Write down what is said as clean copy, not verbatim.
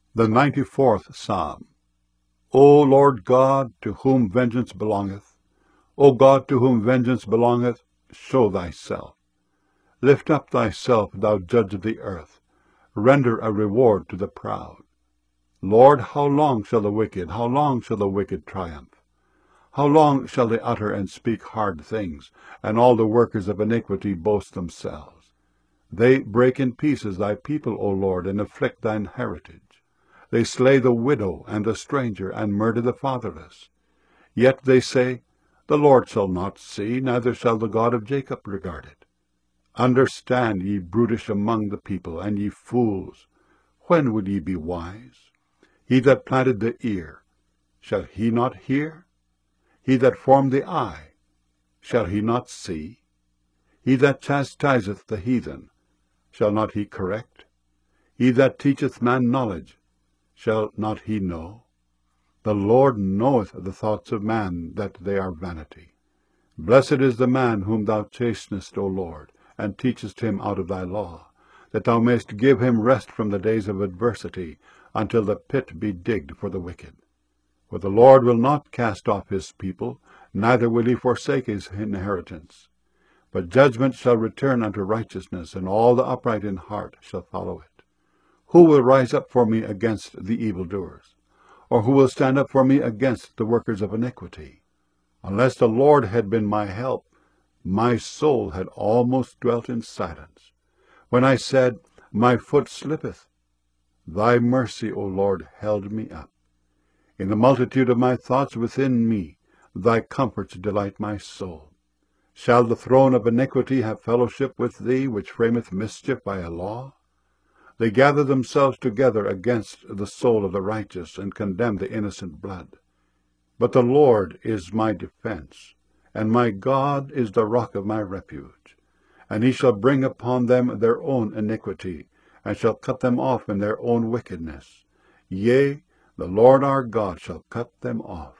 The 94th Psalm. O Lord God, to whom vengeance belongeth, O God, to whom vengeance belongeth, show thyself. Lift up thyself, thou judge of the earth. Render a reward to the proud. Lord, how long shall the wicked triumph? How long shall they utter and speak hard things, and all the workers of iniquity boast themselves? They break in pieces thy people, O Lord, and afflict thine heritage. They slay the widow and the stranger, and murder the fatherless. Yet they say, The Lord shall not see, neither shall the God of Jacob regard it. Understand, ye brutish among the people, and ye fools. When will ye be wise? He that planted the ear, shall he not hear? He that formed the eye, shall he not see? He that chastiseth the heathen, shall not he correct? He that teacheth man knowledge, shall not he know? The Lord knoweth the thoughts of man, that they are vanity. Blessed is the man whom thou chastenest, O Lord, and teachest him out of thy law, that thou mayst give him rest from the days of adversity, until the pit be digged for the wicked. For the Lord will not cast off his people, neither will he forsake his inheritance. But judgment shall return unto righteousness, and all the upright in heart shall follow it. Who will rise up for me against the evildoers? Or who will stand up for me against the workers of iniquity? Unless the Lord had been my help, my soul had almost dwelt in silence. When I said, My foot slippeth, thy mercy, O Lord, held me up. In the multitude of my thoughts within me, thy comforts delight my soul. Shall the throne of iniquity have fellowship with thee, which frameth mischief by a law? They gather themselves together against the soul of the righteous, and condemn the innocent blood. But the Lord is my defense, and my God is the rock of my refuge. And he shall bring upon them their own iniquity, and shall cut them off in their own wickedness. Yea, the Lord our God shall cut them off.